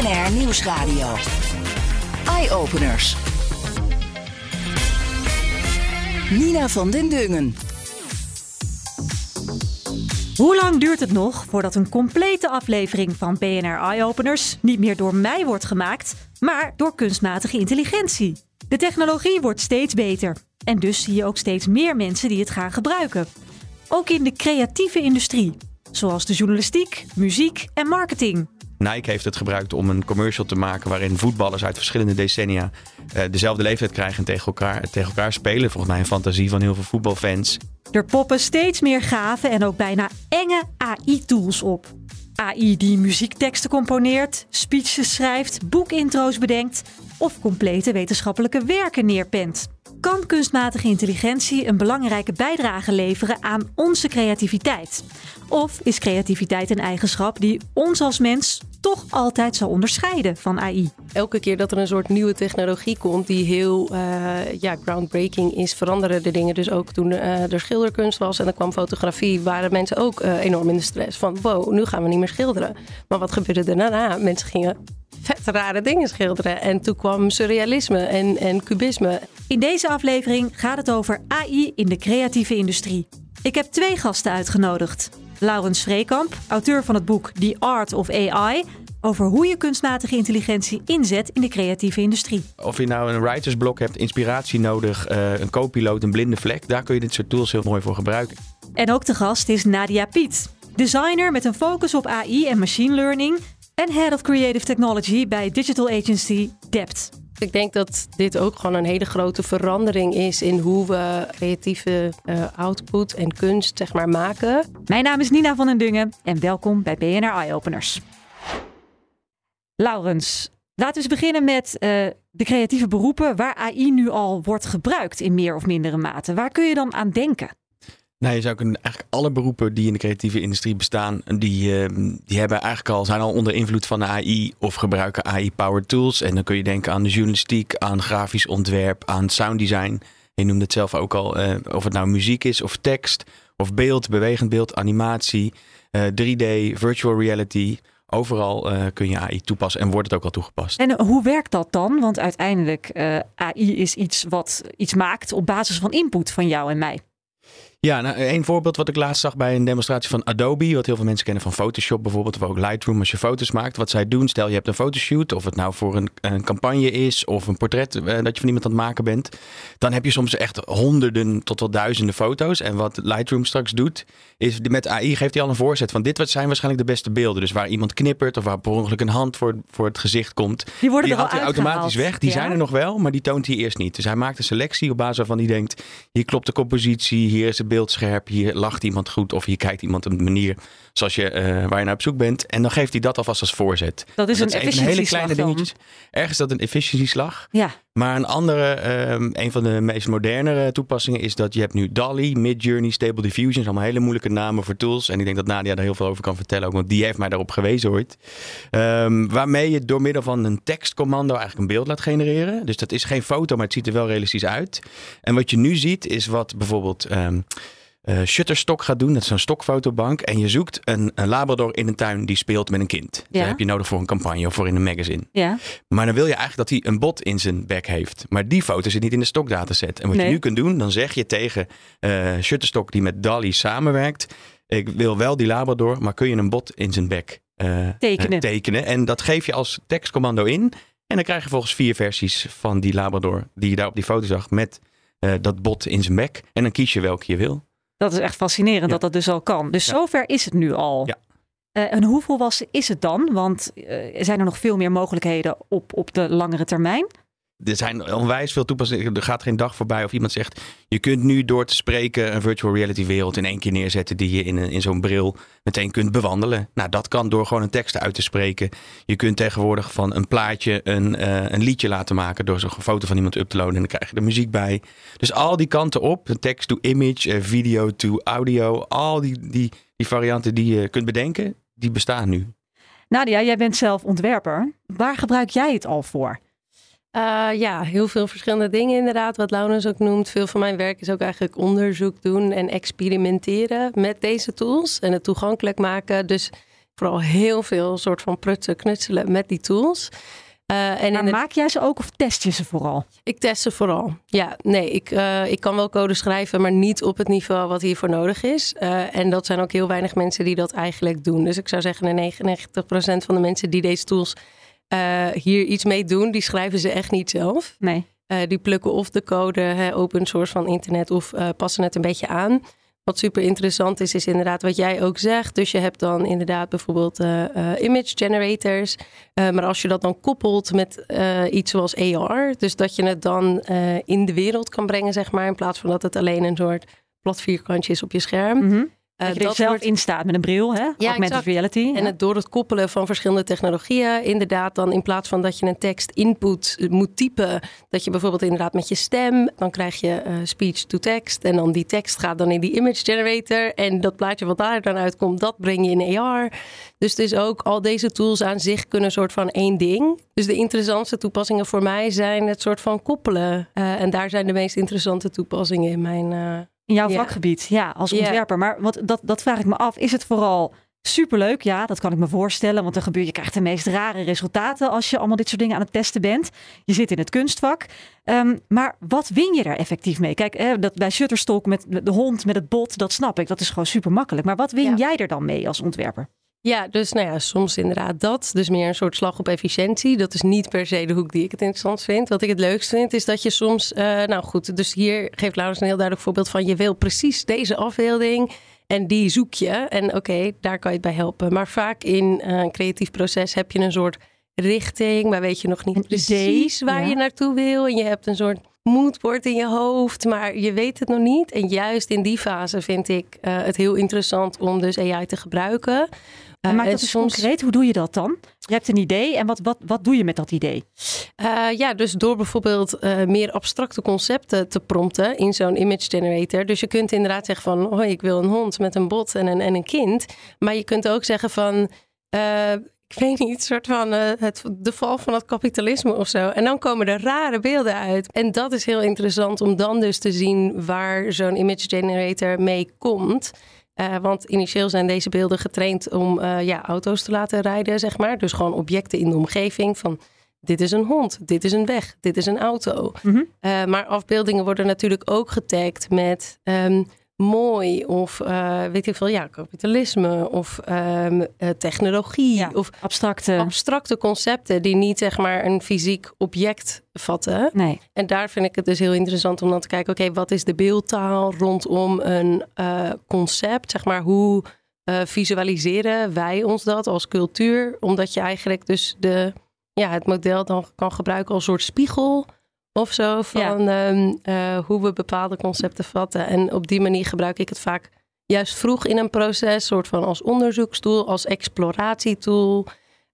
BNR Nieuwsradio. Eye-openers. Nina van den Dungen. Hoe lang duurt het nog voordat een complete aflevering van BNR Eye-openers niet meer door mij wordt gemaakt, maar door kunstmatige intelligentie? De technologie wordt steeds beter en dus zie je ook steeds meer mensen die het gaan gebruiken. Ook in de creatieve industrie, zoals de journalistiek, muziek en marketing. Nike heeft het gebruikt om een commercial te maken waarin voetballers uit verschillende decennia dezelfde leeftijd krijgen en tegen elkaar spelen. Volgens mij een fantasie van heel veel voetbalfans. Er poppen steeds meer gave en ook bijna enge AI-tools op. AI die muziekteksten componeert, speeches schrijft, boekintro's bedenkt of complete wetenschappelijke werken neerpent. Kan kunstmatige intelligentie een belangrijke bijdrage leveren aan onze creativiteit? Of is creativiteit een eigenschap die ons als mens toch altijd zal onderscheiden van AI? Elke keer dat er een soort nieuwe technologie komt die heel groundbreaking is, veranderen de dingen. Dus ook toen er schilderkunst was en er kwam fotografie, waren mensen ook enorm in de stress van wow, nu gaan we niet meer schilderen. Maar wat gebeurde er daarna? Mensen gingen vet rare dingen schilderen en toen kwam surrealisme en cubisme. In deze aflevering gaat het over AI in de creatieve industrie. Ik heb 2 gasten uitgenodigd. Laurens Vreekamp, auteur van het boek The Art of AI, over hoe je kunstmatige intelligentie inzet in de creatieve industrie. Of je nou een writersblok hebt, inspiratie nodig, een co-piloot, een blinde vlek, daar kun je dit soort tools heel mooi voor gebruiken. En ook de gast is Nadia Piet, designer met een focus op AI en machine learning en Head of Creative Technology bij digital agency Dept. Ik denk dat dit ook gewoon een hele grote verandering is in hoe we creatieve output en kunst maken. Mijn naam is Nina van den Dungen en welkom bij BNR Eye-openers. Laurens, laten we eens beginnen met de creatieve beroepen waar AI nu al wordt gebruikt in meer of mindere mate. Waar kun je dan aan denken? Nou, je zou kunnen eigenlijk alle beroepen die in de creatieve industrie bestaan, die hebben eigenlijk zijn al onder invloed van de AI of gebruiken AI-powered tools. En dan kun je denken aan de journalistiek, aan grafisch ontwerp, aan sounddesign. Je noemde het zelf ook al, of het nou muziek is of tekst of beeld, bewegend beeld, animatie, 3D, virtual reality. Overal kun je AI toepassen en wordt het ook al toegepast. En hoe werkt dat dan? Want uiteindelijk AI is iets wat iets maakt op basis van input van jou en mij. Ja, nou, een voorbeeld wat ik laatst zag bij een demonstratie van Adobe, wat heel veel mensen kennen van Photoshop bijvoorbeeld, of ook Lightroom als je foto's maakt. Wat zij doen, stel je hebt een fotoshoot, of het nou voor een campagne is of een portret dat je van iemand aan het maken bent. Dan heb je soms echt honderden tot wel duizenden foto's. En wat Lightroom straks doet, is met AI geeft hij al een voorzet van dit zijn waarschijnlijk de beste beelden. Dus waar iemand knippert of waar per ongeluk een hand voor het gezicht komt. Die worden er haalt hij uitgehaald. automatisch weg. Die zijn er nog wel, maar die toont hij eerst niet. Dus hij maakt een selectie op basis waarvan hij denkt, hier klopt de compositie, hier is het beeld scherp, hier lacht iemand goed of hier kijkt iemand op een manier zoals waar je naar op zoek bent. En dan geeft hij dat alvast als voorzet. Dat is een hele kleine dingetjes. Ergens is dat een efficiëntieslag. Ja. Maar een van de meest moderne toepassingen is dat je hebt nu DALL-E, Midjourney, Stable Diffusion. Allemaal hele moeilijke namen voor tools. En ik denk dat Nadia daar heel veel over kan vertellen ook, want die heeft mij daarop gewezen ooit. Waarmee je door middel van een tekstcommando eigenlijk een beeld laat genereren. Dus dat is geen foto, maar het ziet er wel realistisch uit. En wat je nu ziet is wat bijvoorbeeld Shutterstock gaat doen. Dat is zo'n stokfotobank. En je zoekt een labrador in een tuin die speelt met een kind. Ja. Dat heb je nodig voor een campagne of voor in een magazine. Ja. Maar dan wil je eigenlijk dat hij een bot in zijn bek heeft. Maar die foto zit niet in de stokdataset. En wat je nu kunt doen, dan zeg je tegen Shutterstock die met DALL-E samenwerkt, ik wil wel die labrador, maar kun je een bot in zijn bek tekenen. En dat geef je als tekstcommando in. En dan krijg je volgens 4 versies van die labrador die je daar op die foto zag met dat bot in zijn bek. En dan kies je welke je wil. Dat is echt fascinerend dat dus al kan. Dus zover is het nu al. Ja. En hoe volwassen is het dan? Want zijn er nog veel meer mogelijkheden op de langere termijn? Er zijn onwijs veel toepassingen. Er gaat geen dag voorbij of iemand zegt, je kunt nu door te spreken een virtual reality wereld in 1 keer neerzetten die je in zo'n bril meteen kunt bewandelen. Nou, dat kan door gewoon een tekst uit te spreken. Je kunt tegenwoordig van een plaatje een liedje laten maken door zo'n foto van iemand up te loaden en dan krijg je er muziek bij. Dus al die kanten op, text to image, video to audio, al die varianten die je kunt bedenken, die bestaan nu. Nadia, jij bent zelf ontwerper. Waar gebruik jij het al voor? Heel veel verschillende dingen inderdaad. Wat Laurens ook noemt. Veel van mijn werk is ook eigenlijk onderzoek doen en experimenteren met deze tools. En het toegankelijk maken. Dus vooral heel veel soort van prutsen, knutselen met die tools. Maar maak jij ze ook of test je ze vooral? Ik test ze vooral. Ja, nee, ik kan wel code schrijven, maar niet op het niveau wat hiervoor nodig is. En dat zijn ook heel weinig mensen die dat eigenlijk doen. Dus ik zou zeggen, 99% van de mensen die deze tools hier iets mee doen, die schrijven ze echt niet zelf. Nee. Die plukken of de code, open source van internet, of passen het een beetje aan. Wat super interessant is inderdaad wat jij ook zegt. Dus je hebt dan inderdaad bijvoorbeeld image generators. Maar als je dat dan koppelt met iets zoals AR. Dus dat je het dan in de wereld kan brengen, zeg maar. In plaats van dat het alleen een soort plat vierkantje is op je scherm. Mm-hmm. Dat je er zelf in staat met een bril, hè? Ja, augmented reality. En het door het koppelen van verschillende technologieën, inderdaad dan in plaats van dat je een tekst input moet typen, dat je bijvoorbeeld inderdaad met je stem, dan krijg je speech to text en dan die tekst gaat dan in die image generator en dat plaatje wat daar dan uitkomt, dat breng je in AR. Dus het is ook al deze tools aan zich kunnen soort van één ding. Dus de interessantste toepassingen voor mij zijn het soort van koppelen. En daar zijn de meest interessante toepassingen in mijn in jouw vakgebied, ja, als ontwerper. Maar dat vraag ik me af. Is het vooral superleuk? Ja, dat kan ik me voorstellen. Want je krijgt de meest rare resultaten als je allemaal dit soort dingen aan het testen bent. Je zit in het kunstvak. Maar wat win je daar effectief mee? Kijk, dat bij Shutterstock met de hond, met het bot, dat snap ik. Dat is gewoon super makkelijk. Maar wat win jij er dan mee als ontwerper? Ja, dus soms inderdaad dat. Dus meer een soort slag op efficiëntie. Dat is niet per se de hoek die ik het interessant vind. Wat ik het leukst vind is dat je soms... dus hier geeft Laurens een heel duidelijk voorbeeld van... je wil precies deze afbeelding en die zoek je. En oké, daar kan je het bij helpen. Maar vaak in een creatief proces heb je een soort richting... maar weet je nog niet precies waar je naartoe wil. En je hebt een soort moodboard in je hoofd, maar je weet het nog niet. En juist in die fase vind ik het heel interessant om dus AI te gebruiken... Maak dat eens concreet. Hoe doe je dat dan? Je hebt een idee en wat doe je met dat idee? Dus door bijvoorbeeld meer abstracte concepten te prompten in zo'n image generator. Dus je kunt inderdaad zeggen van, ik wil een hond met een bot en een kind. Maar je kunt ook zeggen van, ik weet niet, soort van de val van het kapitalisme of zo. En dan komen er rare beelden uit. En dat is heel interessant om dan dus te zien waar zo'n image generator mee komt. Want initieel zijn deze beelden getraind om auto's te laten rijden, zeg maar. Dus gewoon objecten in de omgeving van dit is een hond, dit is een weg, dit is een auto. Mm-hmm. Maar afbeeldingen worden natuurlijk ook getagd met mooi of weet ik veel, kapitalisme of technologie. Ja, of abstracte concepten die niet zeg maar een fysiek object vatten. Nee. En daar vind ik het dus heel interessant om dan te kijken, oké, wat is de beeldtaal rondom een concept? Zeg maar, hoe visualiseren wij ons dat als cultuur? Omdat je eigenlijk dus het model dan kan gebruiken als soort spiegel of zo van hoe we bepaalde concepten vatten. En op die manier gebruik ik het vaak juist vroeg in een proces, soort van als onderzoekstoel, als exploratietool.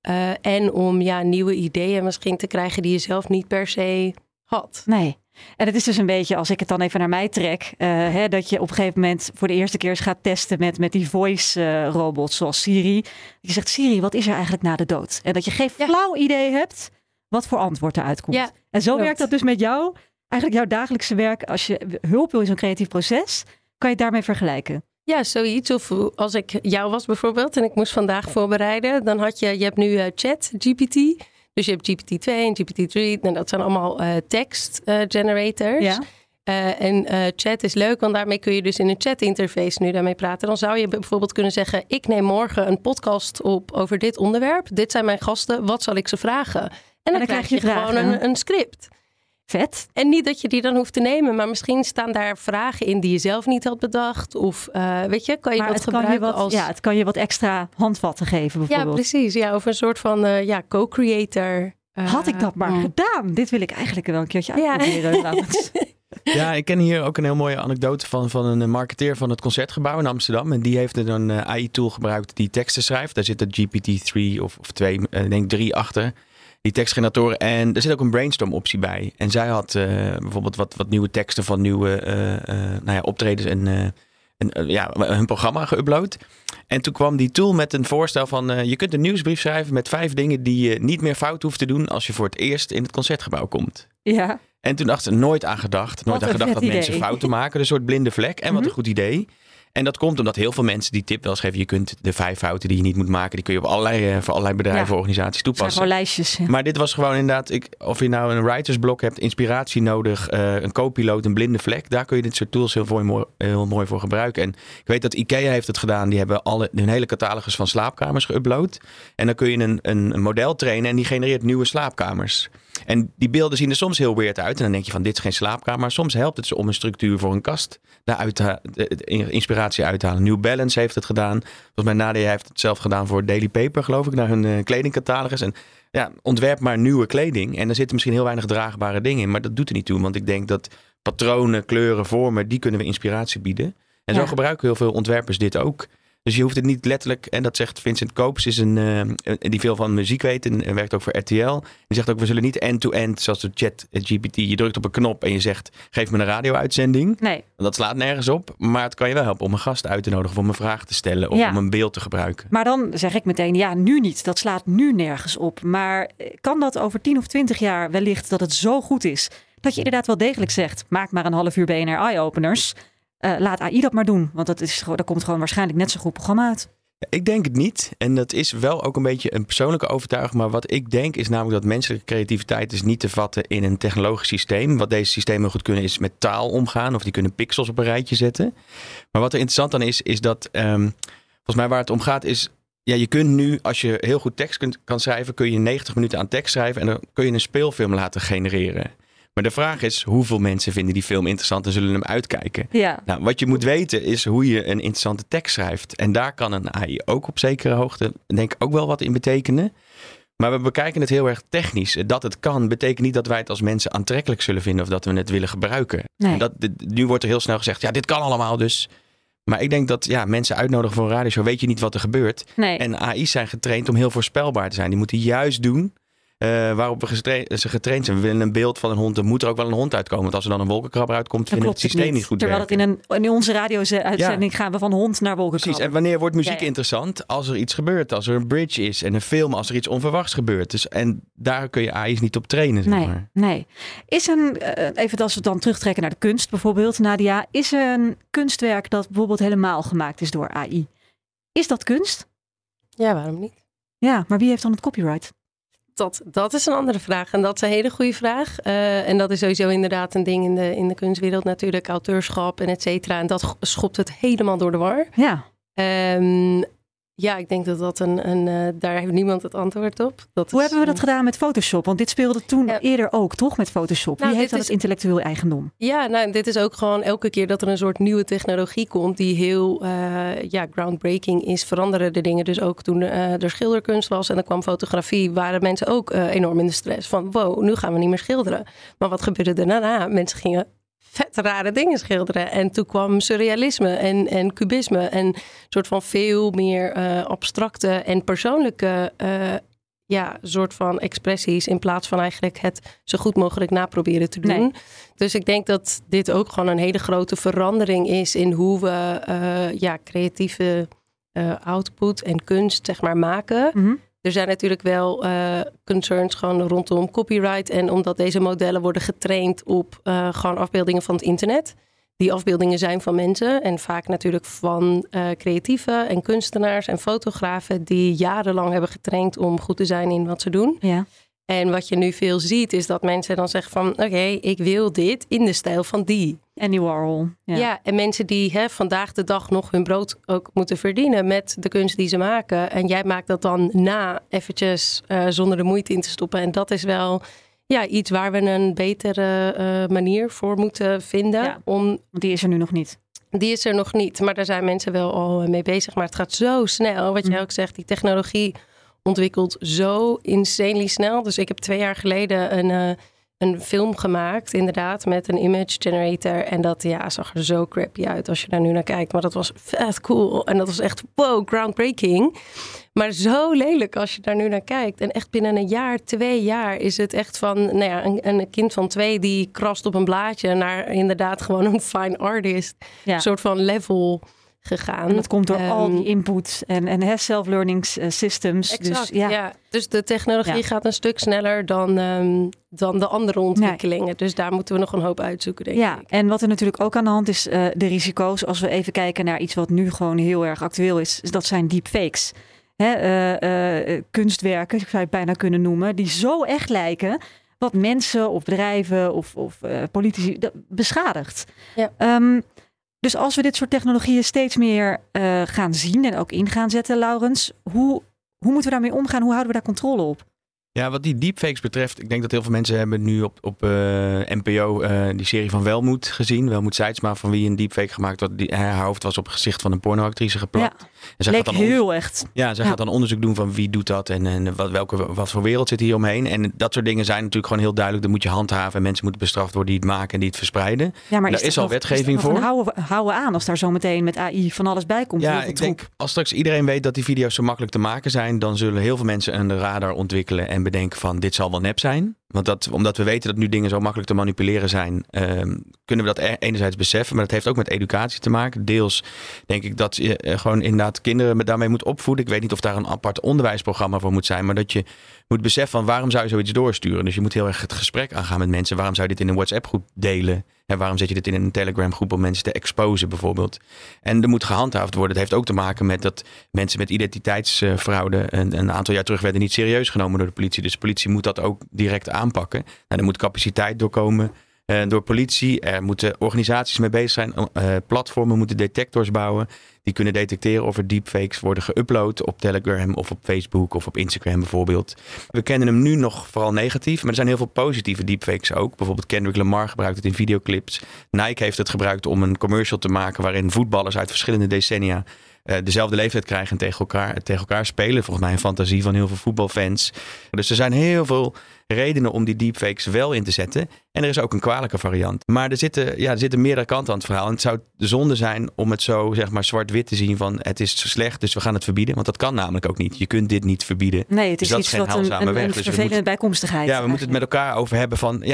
En om nieuwe ideeën misschien te krijgen die je zelf niet per se had. Nee. En het is dus een beetje, als ik het dan even naar mij trek, dat je op een gegeven moment voor de eerste keer eens gaat testen met die voice robots zoals Siri. Je zegt, Siri, wat is er eigenlijk na de dood? En dat je geen flauw idee hebt wat voor antwoord eruit komt. Ja, en zo werkt dat dus met jou. Eigenlijk jouw dagelijkse werk, als je hulp wil in zo'n creatief proces, kan je het daarmee vergelijken. Ja, zoiets. Of als ik jou was bijvoorbeeld en ik moest vandaag voorbereiden, dan je hebt nu ChatGPT. Dus je hebt GPT-2 en GPT-3. En dat zijn allemaal text generators. Ja. En chat is leuk, want daarmee kun je dus in een chat interface nu daarmee praten. Dan zou je bijvoorbeeld kunnen zeggen, ik neem morgen een podcast op over dit onderwerp. Dit zijn mijn gasten, wat zal ik ze vragen? En dan krijg je gewoon een script. Vet. En niet dat je die dan hoeft te nemen, maar misschien staan daar vragen in die je zelf niet had bedacht. Of weet je, kan je dat gebruiken als... Ja, het kan je wat extra handvatten geven bijvoorbeeld. Ja, precies. Ja, of een soort van co-creator. Had ik dat maar gedaan? Dit wil ik eigenlijk wel een keertje uitproberen. Ja, ik ken hier ook een heel mooie anekdote van een marketeer van het Concertgebouw in Amsterdam. En die heeft een AI-tool gebruikt die teksten schrijft. Daar zit een GPT-3 of 2, denk 3 achter. Die tekstgeneratoren. En er zit ook een brainstorm optie bij. En zij had bijvoorbeeld wat nieuwe teksten van nieuwe optredens en hun programma geüpload. En toen kwam die tool met een voorstel van je kunt een nieuwsbrief schrijven met 5 dingen die je niet meer fout hoeft te doen als je voor het eerst in het Concertgebouw komt. Ja. En toen dacht ze nooit aan gedacht dat mensen fouten maken. Een soort blinde vlek. En wat een goed idee. En dat komt omdat heel veel mensen die tip wel eens geven. Je kunt de 5 fouten die je niet moet maken, die kun je op voor allerlei bedrijven, organisaties toepassen. Het zijn gewoon lijstjes. Ja. Maar dit was gewoon inderdaad, of je nou een writersblok hebt, inspiratie nodig, een co-piloot, een blinde vlek. Daar kun je dit soort tools heel mooi voor gebruiken. En ik weet dat IKEA heeft het gedaan. Die hebben hun hele catalogus van slaapkamers geüpload. En dan kun je een model trainen en die genereert nieuwe slaapkamers. En die beelden zien er soms heel weird uit. En dan denk je van, dit is geen slaapkamer. Maar soms helpt het ze om een structuur voor een kast daaruit inspiratie uit te halen. New Balance heeft het gedaan. Volgens mij Nadia heeft het zelf gedaan voor Daily Paper, geloof ik, naar hun kledingcatalogus. En ja, ontwerp maar nieuwe kleding. En er zitten misschien heel weinig draagbare dingen in. Maar dat doet er niet toe. Want ik denk dat patronen, kleuren, vormen, die kunnen we inspiratie bieden. En zo gebruiken heel veel ontwerpers dit ook. Dus je hoeft het niet letterlijk, en dat zegt Vincent Koops, is die veel van muziek weet en werkt ook voor RTL. Die zegt ook, we zullen niet end-to-end, zoals de ChatGPT, je drukt op een knop en je zegt, geef me een radio-uitzending. Nee. Dat slaat nergens op, maar het kan je wel helpen om een gast uit te nodigen of om een vraag te stellen of om een beeld te gebruiken. Maar dan zeg ik meteen, ja, nu niet. Dat slaat nu nergens op. Maar kan dat over 10 of 20 jaar wellicht dat het zo goed is, dat je inderdaad wel degelijk zegt, maak maar een half uur BNR Eye-openers. Laat AI dat maar doen, want daar komt gewoon waarschijnlijk net zo goed programma uit. Ik denk het niet. En dat is wel ook een beetje een persoonlijke overtuiging. Maar wat ik denk is namelijk dat menselijke creativiteit is niet te vatten in een technologisch systeem. Wat deze systemen goed kunnen is met taal omgaan. Of die kunnen pixels op een rijtje zetten. Maar wat er interessant dan is dat volgens mij waar het om gaat is, ja, je kunt nu, als je heel goed tekst kan schrijven, kun je 90 minuten aan tekst schrijven. En dan kun je een speelfilm laten genereren. Maar de vraag is, hoeveel mensen vinden die film interessant en zullen hem uitkijken? Ja. Nou, wat je moet weten is hoe je een interessante tekst schrijft. En daar kan een AI ook op zekere hoogte, denk ik, ook wel wat in betekenen. Maar we bekijken het heel erg technisch. Dat het kan, betekent niet dat wij het als mensen aantrekkelijk zullen vinden of dat we het willen gebruiken. Nee. En nu wordt er heel snel gezegd, ja, dit kan allemaal dus. Maar ik denk dat mensen uitnodigen voor een radioshow, weet je niet wat er gebeurt. Nee. En AI's zijn getraind om heel voorspelbaar te zijn. Die moeten juist doen waarop ze getraind zijn. We willen een beeld van een hond. Er moet er ook wel een hond uitkomen. Want als er dan een wolkenkrabber uitkomt, vinden we het systeem niet goed werken. Terwijl in onze radio-uitzending gaan we van hond naar wolkenkrabber. Precies. En wanneer wordt muziek interessant? Als er iets gebeurt. Als er een bridge is en een film. Als er iets onverwachts gebeurt. Dus, en daar kun je AI's niet op trainen. Zeg maar. Nee. Is even als we dan terugtrekken naar de kunst bijvoorbeeld, Nadia. Is er een kunstwerk dat bijvoorbeeld helemaal gemaakt is door AI? Is dat kunst? Ja, waarom niet? Ja, maar wie heeft dan het copyright? Dat is een andere vraag. En dat is een hele goede vraag. En dat is sowieso inderdaad een ding in de kunstwereld natuurlijk. Auteurschap en et cetera. En dat schopt het helemaal door de war. Ja. Ja, ik denk dat daar heeft niemand het antwoord op. Hoe hebben we dat gedaan met Photoshop? Want dit speelde toen eerder ook, toch? Met Photoshop. Wie heeft dan het intellectueel eigendom? Ja, dit is ook gewoon elke keer dat er een soort nieuwe technologie komt die heel groundbreaking is, veranderen de dingen. Dus ook toen er schilderkunst was en er kwam fotografie, waren mensen ook enorm in de stress. Van wow, nu gaan we niet meer schilderen. Maar wat gebeurde er daarna? Mensen gingen vet rare dingen schilderen. En toen kwam surrealisme en cubisme. En een soort van veel meer abstracte en persoonlijke soort van expressies. In plaats van eigenlijk het zo goed mogelijk naproberen te doen. Nee. Dus ik denk dat dit ook gewoon een hele grote verandering is in hoe we creatieve output en kunst zeg maar maken. Mm-hmm. Er zijn natuurlijk wel concerns gewoon rondom copyright. En omdat deze modellen worden getraind op gewoon afbeeldingen van het internet. Die afbeeldingen zijn van mensen. En vaak natuurlijk van creatieven en kunstenaars en fotografen. Die jarenlang hebben getraind om goed te zijn in wat ze doen. Ja. En wat je nu veel ziet is dat mensen dan zeggen van oké, ik wil dit in de stijl van die. Andy Warhol. Ja, en mensen die vandaag de dag nog hun brood ook moeten verdienen met de kunst die ze maken. En jij maakt dat dan eventjes zonder de moeite in te stoppen. En dat is wel iets waar we een betere manier voor moeten vinden. Ja, want die is er nu nog niet. Die is er nog niet, maar daar zijn mensen wel al mee bezig. Maar het gaat zo snel, wat jij ook zegt, die technologie ontwikkelt zo insanely snel. Dus ik heb 2 jaar geleden een film gemaakt, inderdaad, met een image generator. En dat zag er zo crappy uit als je daar nu naar kijkt. Maar dat was vet cool. En dat was echt, wow, groundbreaking. Maar zo lelijk als je daar nu naar kijkt. En echt binnen een jaar, 2 jaar is het echt van een kind van 2 die krast op een blaadje naar inderdaad gewoon een fine artist. Ja. Een soort van level gegaan. En dat komt door al die input en self-learning systems. Exact, dus, dus de technologie gaat een stuk sneller dan de andere ontwikkelingen. Nee. Dus daar moeten we nog een hoop uitzoeken, denk ik. En wat er natuurlijk ook aan de hand is, de risico's. Als we even kijken naar iets wat nu gewoon heel erg actueel is, dat zijn deepfakes. Kunstwerken, zou je het bijna kunnen noemen, die zo echt lijken, wat mensen of bedrijven of politici beschadigt. Ja. Dus als we dit soort technologieën steeds meer gaan zien en ook in gaan zetten, Laurens, hoe moeten we daarmee omgaan? Hoe houden we daar controle op? Ja, wat die deepfakes betreft, ik denk dat heel veel mensen hebben nu op NPO die serie van Welmoed gezien. Welmoed Seidsma, van wie een deepfake gemaakt wordt. Haar hoofd was op het gezicht van een pornoactrice geplakt. Ja, en zij leek gaat dan heel echt. Ja, zij gaat dan onderzoek doen van wie doet dat en wat voor wereld zit hier omheen. En dat soort dingen zijn natuurlijk gewoon heel duidelijk. Dan moet je handhaven en mensen moeten bestraft worden die het maken en die het verspreiden. Ja, maar daar is al wetgeving voor. Houden aan als daar zo meteen met AI van alles bij komt. Ja, ik denk als straks iedereen weet dat die video's zo makkelijk te maken zijn, dan zullen heel veel mensen een radar ontwikkelen en bedenken van dit zal wel nep zijn. Want omdat we weten dat nu dingen zo makkelijk te manipuleren zijn, kunnen we dat enerzijds beseffen. Maar dat heeft ook met educatie te maken. Deels denk ik dat je gewoon inderdaad kinderen daarmee moet opvoeden. Ik weet niet of daar een apart onderwijsprogramma voor moet zijn. Maar dat je moet beseffen van waarom zou je zoiets doorsturen. Dus je moet heel erg het gesprek aangaan met mensen. Waarom zou je dit in een WhatsApp groep delen? En waarom zet je dit in een Telegram groep om mensen te exposen bijvoorbeeld? En er moet gehandhaafd worden. Het heeft ook te maken met dat mensen met identiteitsfraude een aantal jaar terug werden niet serieus genomen door de politie. Dus de politie moet dat ook direct aanpakken. Nou, er moet capaciteit doorkomen door politie. Er moeten organisaties mee bezig zijn. Platformen moeten detectors bouwen. Die kunnen detecteren of er deepfakes worden geüpload op Telegram of op Facebook of op Instagram bijvoorbeeld. We kennen hem nu nog vooral negatief, maar er zijn heel veel positieve deepfakes ook. Bijvoorbeeld Kendrick Lamar gebruikt het in videoclips. Nike heeft het gebruikt om een commercial te maken waarin voetballers uit verschillende decennia dezelfde leeftijd krijgen en tegen elkaar spelen. Volgens mij een fantasie van heel veel voetbalfans. Dus er zijn heel veel redenen om die deepfakes wel in te zetten. En er is ook een kwalijke variant. Maar er zitten meerdere kanten aan het verhaal. En het zou zonde zijn om het zo zeg maar zwart-wit te zien van het is slecht, dus we gaan het verbieden. Want dat kan namelijk ook niet. Je kunt dit niet verbieden. Nee, het is dus iets wat een vervelende bijkomstigheid. Ja, we moeten het met elkaar over hebben van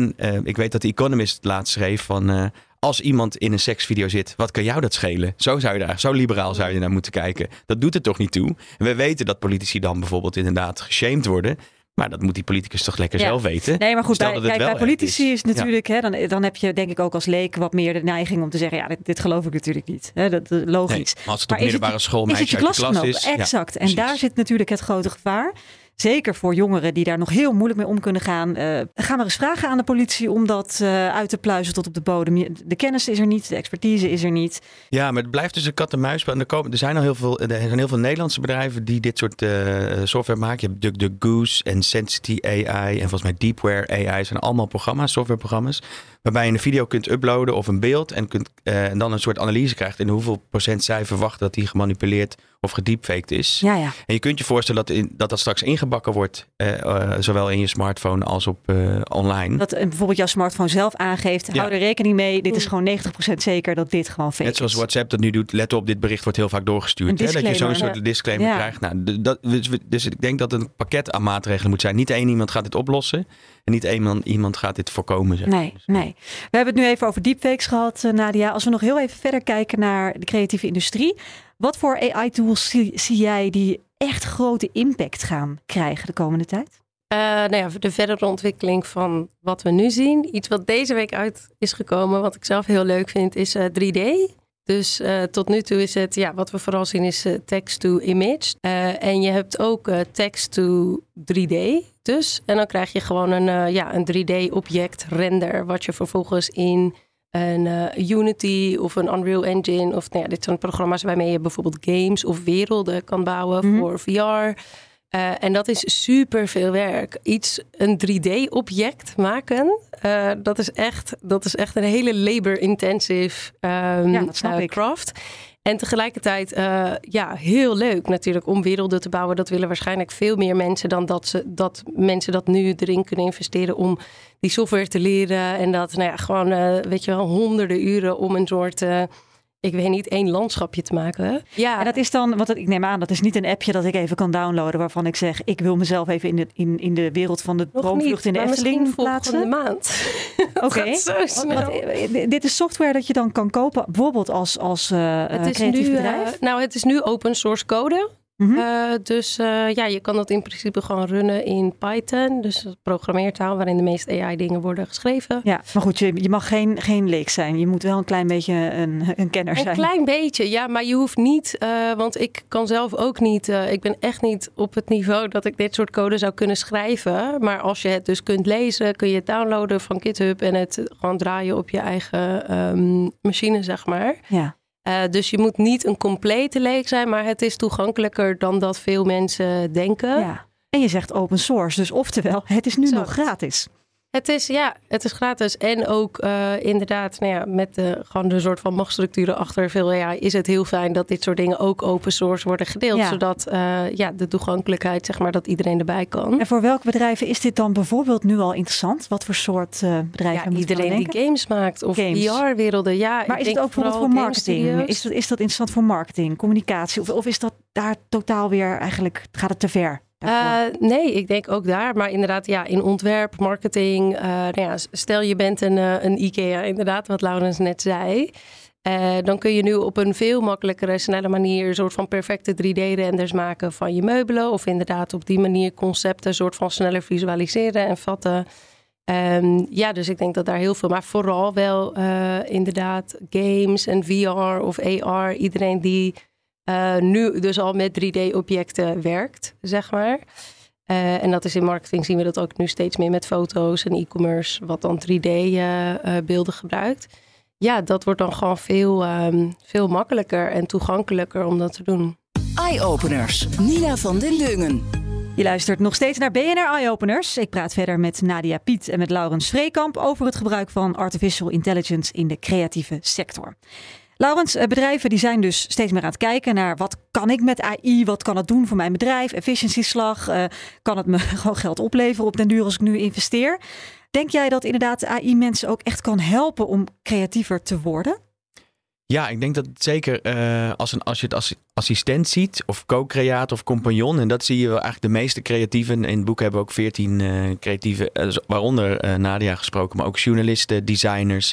ik weet dat de Economist laatst schreef van als iemand in een seksvideo zit, wat kan jou dat schelen? Zo liberaal zou je naar moeten kijken. Dat doet het toch niet toe. En we weten dat politici dan bijvoorbeeld inderdaad geshamed worden. Maar dat moet die politicus toch lekker zelf weten. Nee, maar goed, bij politici is natuurlijk, dan heb je denk ik ook als leek wat meer de neiging om te zeggen, dit geloof ik natuurlijk niet. Dat is logisch. Nee, als het op middelbare school meisje uit je klas is. Exact. Ja, en daar zit natuurlijk het grote gevaar. Zeker voor jongeren die daar nog heel moeilijk mee om kunnen gaan. Gaan we eens vragen aan de politie om dat uit te pluizen tot op de bodem. De kennis is er niet, de expertise is er niet. Ja, maar het blijft dus een kat-en-muisspel. Er zijn heel veel Nederlandse bedrijven die dit soort software maken. Je hebt DuckDuckGoose en Sensity AI en volgens mij Deepware AI zijn allemaal softwareprogramma's. Waarbij je een video kunt uploaden of een beeld en dan een soort analyse krijgt in hoeveel procent zij verwachten dat die gemanipuleerd of gedeepfaked is. Ja. En je kunt je voorstellen dat straks ingebakken wordt, zowel in je smartphone als op online. Dat bijvoorbeeld jouw smartphone zelf aangeeft, hou er rekening mee, dit is gewoon 90% zeker dat dit gewoon fake is. Net zoals WhatsApp dat nu doet, let op, dit bericht wordt heel vaak doorgestuurd. Dat je zo'n soort disclaimer krijgt. Nou, dus ik denk dat het een pakket aan maatregelen moet zijn. Niet één iemand gaat dit oplossen en niet iemand gaat dit voorkomen. Zeg. Nee. We hebben het nu even over deepfakes gehad, Nadia. Als we nog heel even verder kijken naar de creatieve industrie. Wat voor AI-tools zie jij die echt grote impact gaan krijgen de komende tijd? De verdere ontwikkeling van wat we nu zien. Iets wat deze week uit is gekomen, wat ik zelf heel leuk vind, is 3D. Dus tot nu toe is het, wat we vooral zien is text to image. En je hebt ook text to 3D dus. En dan krijg je gewoon een 3D-object render, wat je vervolgens in een Unity of een Unreal Engine of dit zijn programma's waarmee je bijvoorbeeld games of werelden kan bouwen voor VR. En dat is super veel werk. Een 3D-object maken, dat is echt een hele labor-intensive craft. En tegelijkertijd heel leuk natuurlijk om werelden te bouwen. Dat willen waarschijnlijk veel meer mensen dan dat mensen dat nu erin kunnen investeren om die software te leren. En dat gewoon honderden uren om een soort ik weet niet, 1 landschapje te maken. Ja. En dat is dan, want ik neem aan, dat is niet een appje dat ik even kan downloaden waarvan ik zeg, ik wil mezelf even in de wereld van de droomvlucht in de Efteling plaatsen. Volgende maand. Oké. Dit is software dat je dan kan kopen, bijvoorbeeld als creatief bedrijf? Het is nu open source code. Mm-hmm. Dus je kan dat in principe gewoon runnen in Python. Dus de programmeertaal waarin de meeste AI-dingen worden geschreven. Ja, maar goed, je mag geen leek zijn. Je moet wel een klein beetje een kenner zijn. Een klein beetje, ja. Maar je hoeft niet, want ik kan zelf ook niet. Ik ben echt niet op het niveau dat ik dit soort code zou kunnen schrijven. Maar als je het dus kunt lezen, kun je het downloaden van GitHub en het gewoon draaien op je eigen machine, zeg maar. Ja. Dus je moet niet een complete leek zijn, maar het is toegankelijker dan dat veel mensen denken. Ja. En je zegt open source, dus oftewel, het is nu nog gratis. Het is gratis. En ook inderdaad, met gewoon de soort van machtsstructuren achter veel AI is het heel fijn dat dit soort dingen ook open source worden gedeeld. Ja. Zodat de toegankelijkheid, zeg maar, dat iedereen erbij kan. En voor welke bedrijven is dit dan bijvoorbeeld nu al interessant? Wat voor soort bedrijven moet iedereen die games maakt of VR-werelden. Ja, maar is het ook bijvoorbeeld voor marketing? Is dat interessant voor marketing, communicatie? Of is dat daar totaal weer eigenlijk, gaat het te ver? Nee, ik denk ook daar. Maar inderdaad, in ontwerp, marketing. Stel je bent een IKEA, inderdaad, wat Laurens net zei. Dan kun je nu op een veel makkelijkere, snelle manier een soort van perfecte 3D-renders maken van je meubelen. Of inderdaad op die manier concepten een soort van sneller visualiseren en vatten. Dus ik denk dat daar heel veel, maar vooral wel inderdaad games en VR of AR. Iedereen die nu dus al met 3D-objecten werkt, zeg maar. En dat is in marketing, zien we dat ook nu steeds meer met foto's en e-commerce, wat dan 3D-beelden gebruikt. Ja, dat wordt dan gewoon veel makkelijker en toegankelijker om dat te doen. Eye-openers. Nina van den Dungen. Je luistert nog steeds naar BNR Eye-openers. Ik praat verder met Nadia Piet en met Laurens Vreekamp over het gebruik van artificial intelligence in de creatieve sector. Laurens, bedrijven die zijn dus steeds meer aan het kijken naar wat kan ik met AI, wat kan het doen voor mijn bedrijf, efficiëntieslag, kan het me gewoon geld opleveren op den duur als ik nu investeer. Denk jij dat inderdaad AI mensen ook echt kan helpen om creatiever te worden? Ja, ik denk dat het zeker als je het als assistent ziet of co-creator of compagnon. En dat zie je wel eigenlijk de meeste creatieven. In het boek hebben we ook 14 creatieven, waaronder Nadia gesproken, maar ook journalisten, designers.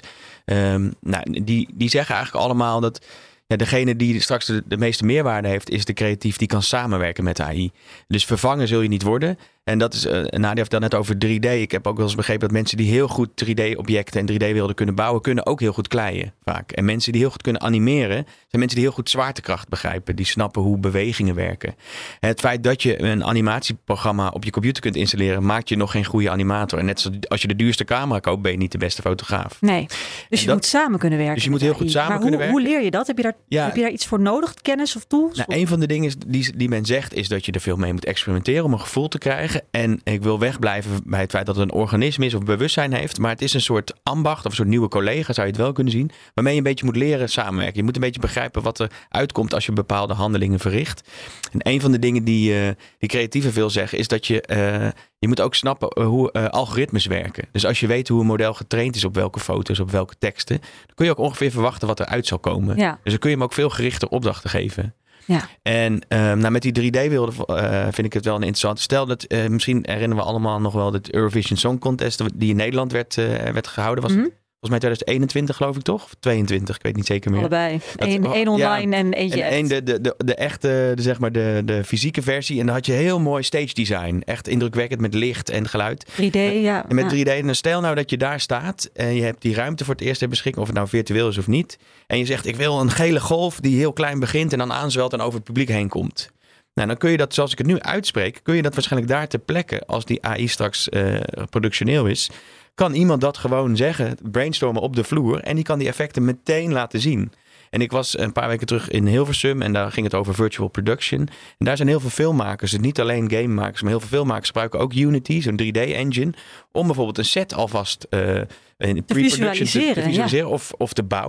Die zeggen eigenlijk allemaal dat degene die straks de meeste meerwaarde heeft, is de creatief die kan samenwerken met AI. Dus vervangen zul je niet worden. En dat is, Nadia heeft het net over 3D. Ik heb ook wel eens begrepen dat mensen die heel goed 3D-objecten en 3D-beelden kunnen bouwen, kunnen ook heel goed kleien vaak. En mensen die heel goed kunnen animeren, zijn mensen die heel goed zwaartekracht begrijpen. Die snappen hoe bewegingen werken. En het feit dat je een animatieprogramma op je computer kunt installeren, maakt je nog geen goede animator. En net als je de duurste camera koopt, ben je niet de beste fotograaf. Nee, dus je moet samen kunnen werken. Dus je moet heel goed samen kunnen werken. Hoe leer je dat? Heb je daar iets voor nodig? Kennis of tools? Nou, een van de dingen die men zegt is dat je er veel mee moet experimenteren om een gevoel te krijgen. En ik wil wegblijven bij het feit dat het een organisme is of bewustzijn heeft. Maar het is een soort ambacht of een soort nieuwe collega, zou je het wel kunnen zien. Waarmee je een beetje moet leren samenwerken. Je moet een beetje begrijpen wat er uitkomt als je bepaalde handelingen verricht. En een van de dingen die creatieven veel zeggen is dat je moet ook snappen hoe algoritmes werken. Dus als je weet hoe een model getraind is op welke foto's, op welke teksten, dan kun je ook ongeveer verwachten wat eruit zal komen. Ja. Dus dan kun je hem ook veel gerichter opdrachten geven. Ja. En met die 3D-beelden vind ik het wel een interessante. Stel dat, misschien herinneren we allemaal nog wel het Eurovision Song Contest die in Nederland werd gehouden. Was het, volgens mij 2021 geloof ik toch? Of 22, ik weet niet zeker meer. Allebei. Eén online en eentje echt. De echte, zeg maar de fysieke versie. En dan had je heel mooi stage design. Echt indrukwekkend met licht en geluid. 3D, ja. En met 3D. En stel nou dat je daar staat en je hebt die ruimte voor het eerst ter beschikking, of het nou virtueel is of niet. En je zegt, ik wil een gele golf die heel klein begint en dan aanzwelt en over het publiek heen komt. Nou, dan kun je dat, zoals ik het nu uitspreek, kun je dat waarschijnlijk daar ter plekke, als die AI straks productioneel is, kan iemand dat gewoon zeggen, brainstormen op de vloer, en die kan die effecten meteen laten zien. En ik was een paar weken terug in Hilversum en daar ging het over virtual production. En daar zijn heel veel filmmakers, dus niet alleen gamemakers, maar heel veel filmmakers gebruiken ook Unity, zo'n 3D-engine, om bijvoorbeeld een set alvast in pre-production te visualiseren of te bouwen.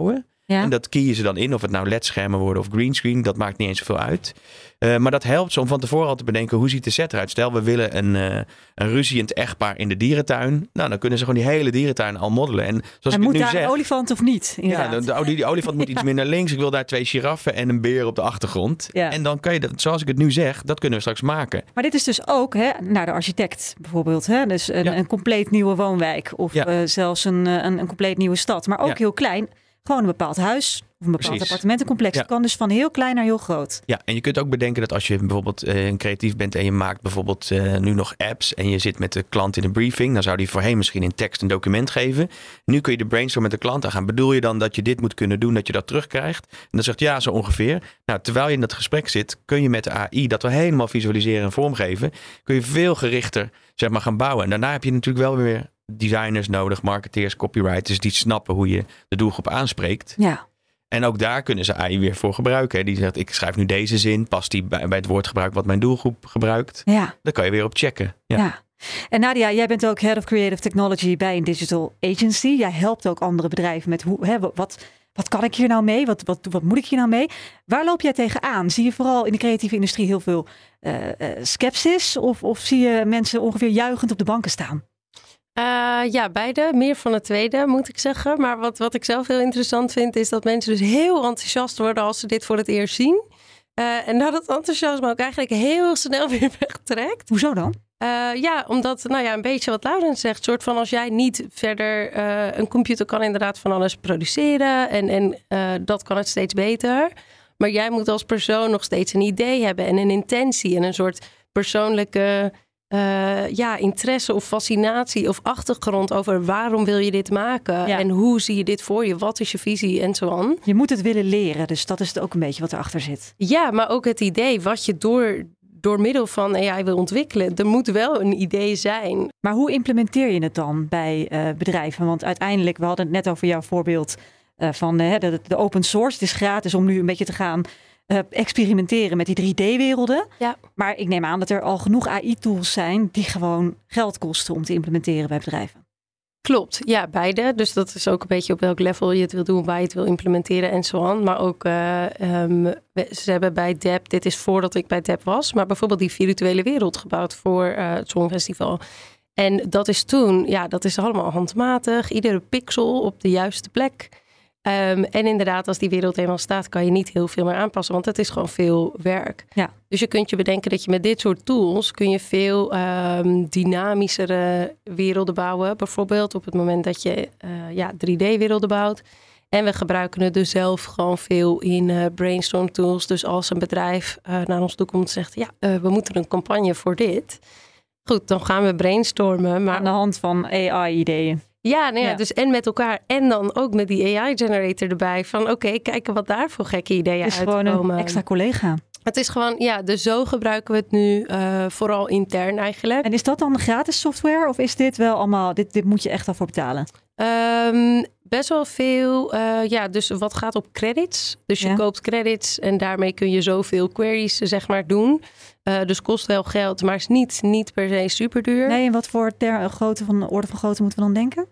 Ja. En dat kiezen ze dan in. Of het nou LED-schermen worden of greenscreen. Dat maakt niet eens zoveel uit. Maar dat helpt ze om van tevoren al te bedenken. Hoe ziet de set eruit? Stel, we willen een ruziend echtpaar in de dierentuin. Nou, dan kunnen ze gewoon die hele dierentuin al modellen. En zoals ik moet het nu daar zeg, een olifant of niet? Inderdaad. ja, die olifant moet iets meer naar links. Ik wil daar 2 giraffen en een beer op de achtergrond. Ja. En dan kan je dat, zoals ik het nu zeg, dat kunnen we straks maken. Maar dit is dus ook naar de architect bijvoorbeeld. Hè? Dus een compleet nieuwe woonwijk. Of zelfs een compleet nieuwe stad. Maar ook heel klein. Gewoon een bepaald huis. Of een bepaald appartementencomplex. Het kan dus van heel klein naar heel groot. Ja, en je kunt ook bedenken dat als je bijvoorbeeld een creatief bent en je maakt bijvoorbeeld nu nog apps en je zit met de klant in een briefing, dan zou die voorheen misschien in tekst een document geven. Nu kun je de brainstorm met de klant aangaan. Bedoel je dan dat je dit moet kunnen doen, dat je dat terugkrijgt? En dan zegt ja, zo ongeveer. Nou, terwijl je in dat gesprek zit, kun je met de AI dat we helemaal visualiseren en vormgeven, kun je veel gerichter gaan bouwen. En daarna heb je natuurlijk wel weer designers nodig, marketeers, copywriters die snappen hoe je de doelgroep aanspreekt. Ja. En ook daar kunnen ze AI weer voor gebruiken. Die zegt, ik schrijf nu deze zin. Past die bij het woordgebruik wat mijn doelgroep gebruikt? Ja. Daar kan je weer op checken. Ja. En Nadia, jij bent ook Head of Creative Technology bij een digital agency. Jij helpt ook andere bedrijven met wat kan ik hier nou mee? Wat moet ik hier nou mee? Waar loop jij tegenaan? Zie je vooral in de creatieve industrie heel veel sceptisch? Of zie je mensen ongeveer juichend op de banken staan? Ja, beide. Meer van het tweede, moet ik zeggen. Maar wat ik zelf heel interessant vind, is dat mensen dus heel enthousiast worden als ze dit voor het eerst zien. En dat het enthousiasme ook eigenlijk heel snel weer wegtrekt. Hoezo dan? Omdat, een beetje wat Laurens zegt, soort van als jij niet verder, een computer kan inderdaad van alles produceren en dat kan het steeds beter. Maar jij moet als persoon nog steeds een idee hebben en een intentie en een soort persoonlijke interesse of fascinatie of achtergrond over waarom wil je dit maken en hoe zie je dit voor je, wat is je visie en zo aan. Je moet het willen leren, dus dat is ook een beetje wat erachter zit. Ja, maar ook het idee wat je door middel van AI wil ontwikkelen. Er moet wel een idee zijn. Maar hoe implementeer je het dan bij bedrijven? Want uiteindelijk, we hadden het net over jouw voorbeeld van de open source. Het is gratis om nu een beetje te gaan experimenteren met die 3D-werelden. Ja. Maar ik neem aan dat er al genoeg AI-tools zijn die gewoon geld kosten om te implementeren bij bedrijven. Klopt, ja, beide. Dus dat is ook een beetje op welk level je het wil doen, waar je het wil implementeren en zo aan. Maar ook, ze hebben bij DEP, dit is voordat ik bij DEP was, maar bijvoorbeeld die virtuele wereld gebouwd voor het Songfestival. En dat is toen, dat is allemaal handmatig, iedere pixel op de juiste plek. En inderdaad, als die wereld eenmaal staat, kan je niet heel veel meer aanpassen, want het is gewoon veel werk. Ja. Dus je kunt je bedenken dat je met dit soort tools kun je veel dynamischere werelden bouwen. Bijvoorbeeld op het moment dat je 3D-werelden bouwt. En we gebruiken het dus zelf gewoon veel in brainstorm tools. Dus als een bedrijf naar ons toe komt en zegt, we moeten een campagne voor dit. Goed, dan gaan we brainstormen. Maar aan de hand van AI-ideeën. Ja, dus en met elkaar en dan ook met die AI-generator erbij. Van oké, kijken wat daar voor gekke ideeën uitkomen. Het is gewoon een extra collega. Het is gewoon, dus zo gebruiken we het nu vooral intern eigenlijk. En is dat dan gratis software of is dit wel allemaal, dit moet je echt al voor betalen? Best wel veel, dus wat gaat op credits. Dus je koopt credits en daarmee kun je zoveel queries doen. Dus kost wel geld, maar is niet per se super duur. Nee, en wat voor orde van grootte moeten we dan denken?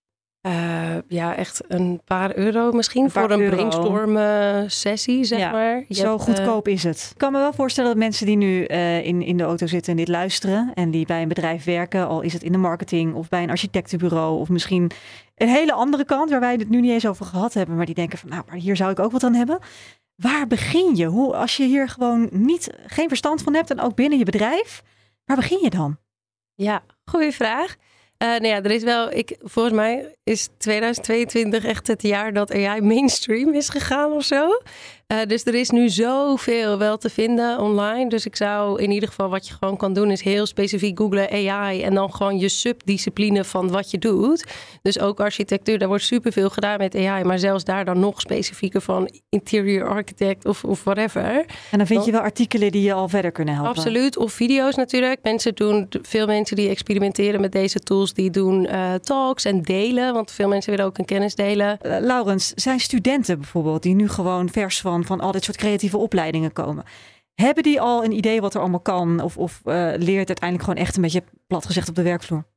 Echt een paar euro misschien voor een brainstorm sessie, maar. Zo goedkoop is het. Ik kan me wel voorstellen dat mensen die nu in de auto zitten en dit luisteren en die bij een bedrijf werken, al is het in de marketing of bij een architectenbureau of misschien een hele andere kant waar wij het nu niet eens over gehad hebben, maar die denken van maar hier zou ik ook wat aan hebben. Waar begin je? Als je hier gewoon geen verstand van hebt en ook binnen je bedrijf, waar begin je dan? Ja, goede vraag. Er is wel, volgens mij is 2022 echt het jaar dat AI mainstream is gegaan of zo. Dus er is nu zoveel wel te vinden online. Dus ik zou in ieder geval wat je gewoon kan doen is heel specifiek googlen AI en dan gewoon je subdiscipline van wat je doet. Dus ook architectuur, daar wordt superveel gedaan met AI, maar zelfs daar dan nog specifieker van interior architect of whatever. En dan vind je wel artikelen die je al verder kunnen helpen. Absoluut, of video's natuurlijk. Veel mensen die experimenteren met deze tools, die doen talks en delen, want veel mensen willen ook hun kennis delen. Laurens, zijn studenten bijvoorbeeld die nu gewoon vers van al dit soort creatieve opleidingen komen, hebben die al een idee wat er allemaal kan? Of leert uiteindelijk gewoon echt een beetje plat gezegd op de werkvloer?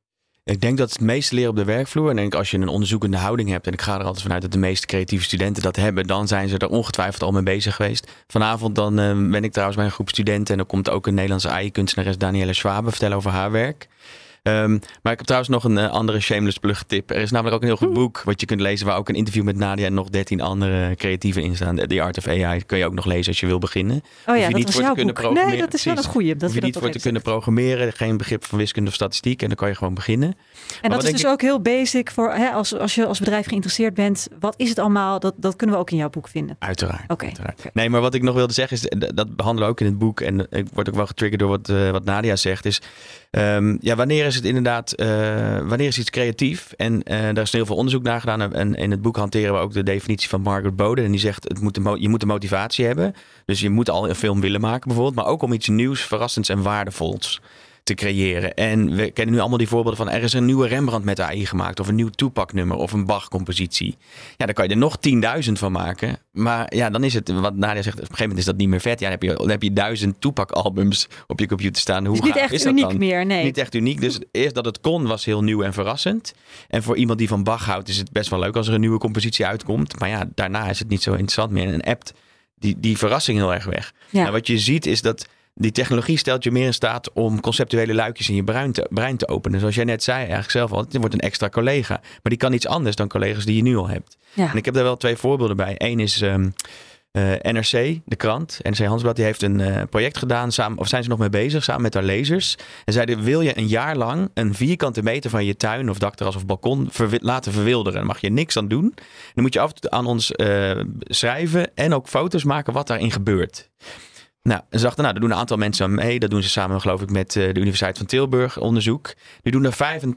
Ik denk dat het meeste leren op de werkvloer. En ik denk als je een onderzoekende houding hebt, en ik ga er altijd vanuit dat de meeste creatieve studenten dat hebben, dan zijn ze er ongetwijfeld al mee bezig geweest. Vanavond dan ben ik trouwens bij een groep studenten en dan komt ook een Nederlandse AI-kunstenares Danielle Schwabe vertellen over haar werk. Maar ik heb trouwens nog een andere shameless plug tip. Er is namelijk ook een heel goed boek wat je kunt lezen waar ook een interview met Nadia en nog 13 andere creatieven in staan. The Art of AI kun je ook nog lezen als je wil beginnen. Oh ja, je dat niet was voor jouw te kunnen boek. programmeren. Nee, dat is wel een goeie. Dat je niet voor te kunnen programmeren, geen begrip van wiskunde of statistiek en dan kan je gewoon beginnen. En dat is dus ook heel basic voor als je als bedrijf geïnteresseerd bent. Wat is het allemaal? Dat kunnen we ook in jouw boek vinden. Uiteraard. Okay. Nee, maar wat ik nog wilde zeggen is, dat behandelen we ook in het boek en ik word ook wel getriggerd door wat Nadia zegt, is wanneer is het inderdaad, wanneer is iets creatief? En daar is heel veel onderzoek naar gedaan. En in het boek hanteren we ook de definitie van Margaret Boden. En die zegt, je moet de motivatie hebben. Dus je moet al een film willen maken bijvoorbeeld. Maar ook om iets nieuws, verrassends en waardevols te creëren. En we kennen nu allemaal die voorbeelden van er is een nieuwe Rembrandt met AI gemaakt. Of een nieuw Tupac-nummer of een Bach-compositie. Ja, dan kan je er nog 10.000 van maken. Maar ja, dan is het, wat Nadia zegt, op een gegeven moment is dat niet meer vet. Ja, dan heb je 1000 Tupac-albums op je computer staan. Hoe is niet echt is dat uniek dan? meer, nee. Niet echt uniek. Dus eerst dat het kon was heel nieuw en verrassend. En voor iemand die van Bach houdt is het best wel leuk als er een nieuwe compositie uitkomt. Maar ja, daarna is het niet zo interessant meer. En een app die verrassing heel erg weg. Ja. Nou, wat je ziet is dat die technologie stelt je meer in staat om conceptuele luikjes in je brein te openen. Zoals jij net zei, eigenlijk zelf al, het wordt een extra collega. Maar die kan iets anders dan collega's die je nu al hebt. Ja. En ik heb daar wel 2 voorbeelden bij. Eén is NRC, de krant. NRC Handelsblad, die heeft een project gedaan, of zijn ze nog mee bezig, samen met haar lezers. En zeiden, wil je een jaar lang een vierkante meter van je tuin of dakterras of balkon laten verwilderen? Daar mag je niks aan doen. Dan moet je af en toe aan ons schrijven en ook foto's maken wat daarin gebeurt. Nou, ze dachten, daar doen een aantal mensen aan mee. Dat doen ze samen, geloof ik, met de Universiteit van Tilburg onderzoek. Nu doen er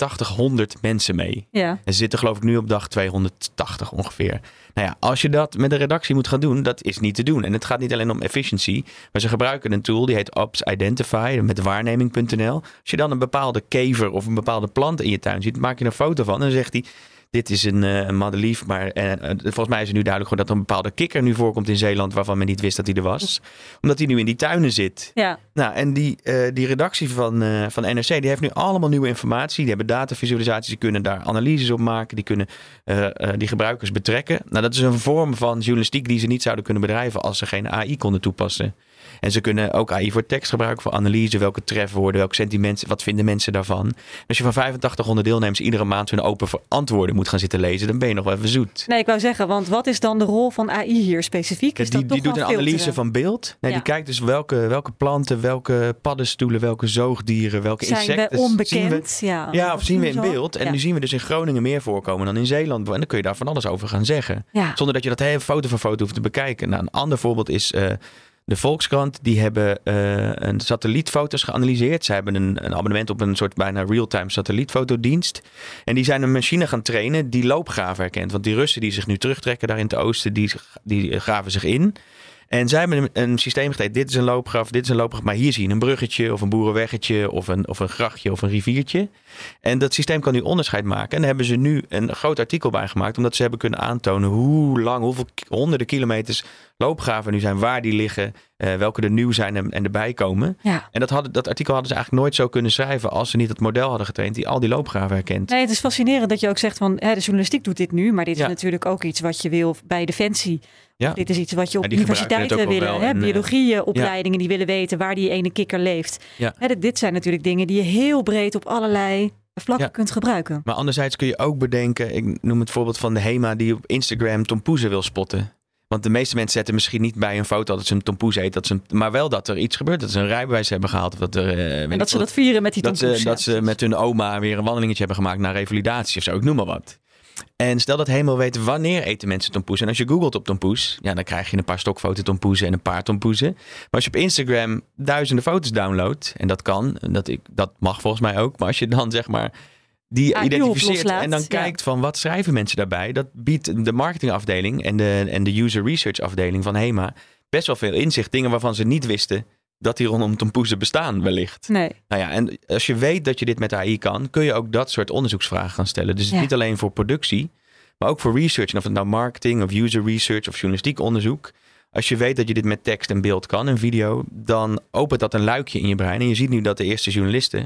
8500 mensen mee. Ja. En ze zitten, geloof ik, nu op dag 280 ongeveer. Nou ja, als je dat met een redactie moet gaan doen, dat is niet te doen. En het gaat niet alleen om efficiency, maar ze gebruiken een tool die heet Ops Identify met waarneming.nl. Als je dan een bepaalde kever of een bepaalde plant in je tuin ziet, maak je een foto van en dan zegt hij, dit is een madelief, maar volgens mij is het nu duidelijk gewoon dat er een bepaalde kikker nu voorkomt in Zeeland waarvan men niet wist dat hij er was. Omdat hij nu in die tuinen zit. Ja. Nou, en die redactie van NRC, die heeft nu allemaal nieuwe informatie. Die hebben datavisualisaties, die kunnen daar analyses op maken. Die kunnen die gebruikers betrekken. Nou, dat is een vorm van journalistiek die ze niet zouden kunnen bedrijven als ze geen AI konden toepassen. En ze kunnen ook AI voor tekst gebruiken, voor analyse, welke trefwoorden, welke sentimenten, wat vinden mensen daarvan. Als je van 8500 deelnemers iedere maand hun open antwoorden moet gaan zitten lezen, dan ben je nog wel even zoet. Nee, ik wou zeggen, want wat is dan de rol van AI hier specifiek? Is die doet een analyse van beeld. Nee, ja. Die kijkt dus welke planten, welke paddenstoelen, welke zoogdieren, welke insecten. Zijn we onbekend? Of zien we in beeld. En nu zien we dus in Groningen meer voorkomen dan in Zeeland. En dan kun je daar van alles over gaan zeggen. Ja. Zonder dat je dat hele foto voor foto hoeft te bekijken. Nou, een ander voorbeeld is de Volkskrant. Die hebben een satellietfoto's geanalyseerd. Ze hebben een abonnement op een soort bijna real-time satellietfotodienst. En die zijn een machine gaan trainen die loopgraven herkent. Want die Russen die zich nu terugtrekken daar in het oosten, die graven zich in. En zij hebben een systeem gegeven. Dit is een loopgraaf, dit is een loopgraaf. Maar hier zie je een bruggetje of een boerenweggetje of een grachtje of een riviertje. En dat systeem kan nu onderscheid maken. En daar hebben ze nu een groot artikel bij gemaakt. Omdat ze hebben kunnen aantonen hoeveel honderden kilometers loopgraven nu zijn. Waar die liggen, welke er nieuw zijn en erbij komen. Ja. En dat artikel hadden ze eigenlijk nooit zo kunnen schrijven als ze niet het model hadden getraind die al die loopgraven herkent. Nee, het is fascinerend dat je ook zegt van de journalistiek doet dit nu. Maar dit is natuurlijk ook iets wat je wil bij Defensie. Ja. Dit is iets wat je op universiteiten willen. Biologieopleidingen die willen weten waar die ene kikker leeft. Ja. Dit zijn natuurlijk dingen die je heel breed op allerlei vlakken kunt gebruiken. Maar anderzijds kun je ook bedenken, ik noem het voorbeeld van de HEMA die op Instagram tompoezen wil spotten. Want de meeste mensen zetten misschien niet bij een foto dat ze een tompoes eet, maar wel dat er iets gebeurt. Dat ze een rijbewijs hebben gehaald. Of dat en dat ze dat vieren met die tompoes. Dat ze met hun oma weer een wandelingetje hebben gemaakt naar revalidatie of zo. Ik noem maar wat. En stel dat helemaal weten wanneer eten mensen tompoes. En als je googelt op tompoes, dan krijg je een paar stokfoto tompoezen en een paar tompoezen. Maar als je op Instagram duizenden foto's downloadt, en dat kan, dat mag volgens mij ook. Maar als je dan zeg maar die identificeert en dan kijkt van wat schrijven mensen daarbij, dat biedt de marketingafdeling en de user research afdeling van HEMA best wel veel inzicht. Dingen waarvan ze niet wisten dat die rondom tompoezen bestaan wellicht. Nee. Nou ja, en als je weet dat je dit met AI kan, kun je ook dat soort onderzoeksvragen gaan stellen. Dus niet alleen voor productie, maar ook voor research. En of het nou marketing of user research of journalistiek onderzoek. Als je weet dat je dit met tekst en beeld kan en video, dan opent dat een luikje in je brein. En je ziet nu dat de eerste journalisten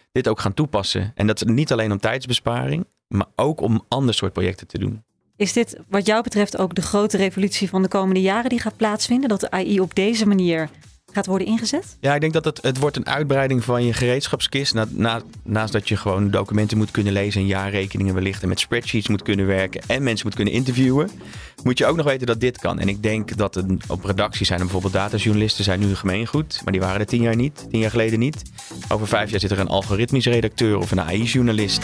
dit ook gaan toepassen. En dat is niet alleen om tijdsbesparing, maar ook om ander soort projecten te doen. Is dit wat jou betreft ook de grote revolutie van de komende jaren die gaat plaatsvinden? Dat de AI op deze manier gaat worden ingezet? Ja, ik denk dat het wordt een uitbreiding van je gereedschapskist. Naast dat je gewoon documenten moet kunnen lezen en jaarrekeningen wellicht en met spreadsheets moet kunnen werken en mensen moet kunnen interviewen, moet je ook nog weten dat dit kan. En ik denk dat op redactie zijn er bijvoorbeeld datajournalisten zijn nu een gemeengoed, maar die waren er 10 jaar geleden niet. Over 5 jaar zit er een algoritmisch redacteur of een AI-journalist.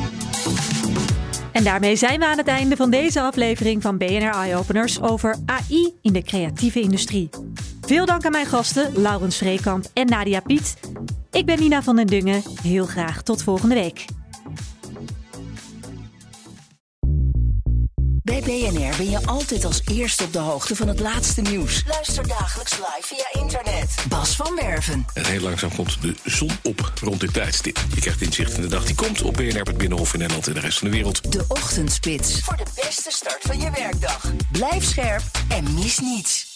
En daarmee zijn we aan het einde van deze aflevering van BNR Eye-Openers over AI in de creatieve industrie. Veel dank aan mijn gasten, Laurens Vreekamp en Nadia Piet. Ik ben Nina van den Dungen. Heel graag tot volgende week. Bij BNR ben je altijd als eerste op de hoogte van het laatste nieuws. Luister dagelijks live via internet. Bas van Werven. En heel langzaam komt de zon op rond dit tijdstip. Je krijgt inzicht in de dag die komt op BNR, het Binnenhof in Nederland en de rest van de wereld. De Ochtendspits. Voor de beste start van je werkdag. Blijf scherp en mis niets.